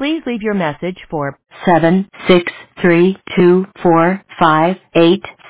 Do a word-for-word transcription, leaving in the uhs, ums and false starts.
Please leave your message for seven six three two four five eight